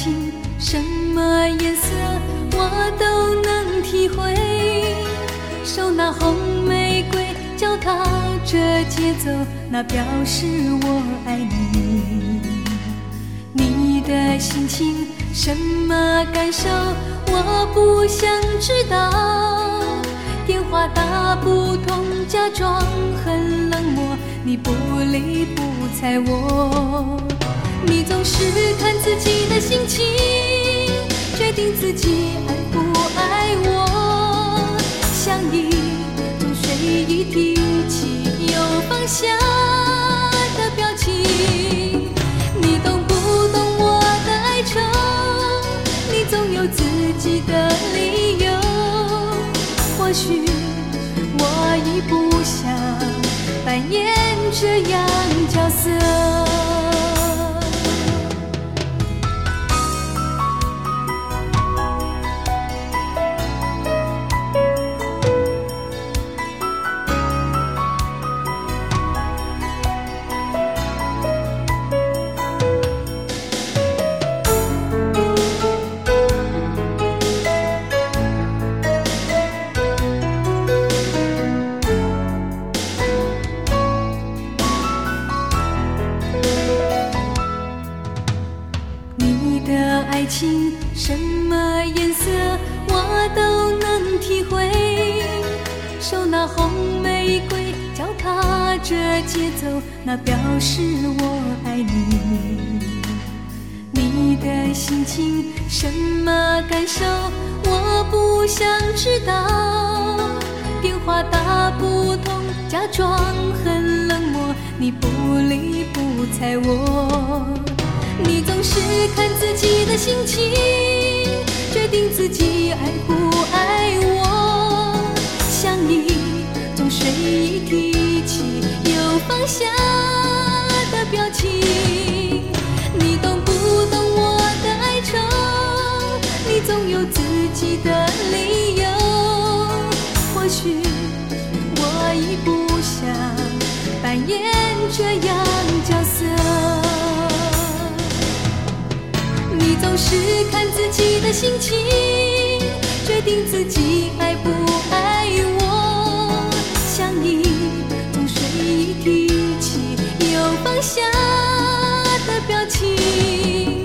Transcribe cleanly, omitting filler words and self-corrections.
情什么颜色我都能体会，手拿红玫瑰脚踏着节奏，那表示我爱你。你的心情什么感受我不想知道，电话打不通假装很冷漠，你不理不睬我。你总是看自己的心情决定自己爱不爱我，像一种水一提起又放下的表情。你懂不懂我的哀愁，你总有自己的理由，或许我已不想扮演这样角色。爱情什么颜色我都能体会，手拿红玫瑰脚踏着节奏，那表示我爱你。你的心情什么感受我不想知道，电话打不通假装很冷漠，你不理不睬我。你总是看自己的心情决定自己爱不爱我，像一种水一提起又放下的表情。你懂不懂我的哀愁，你总有自己的理由，或许我已不想扮演这样角色。你总是看自己的心情决定自己爱不爱我，像一种水一提起又放下的表情。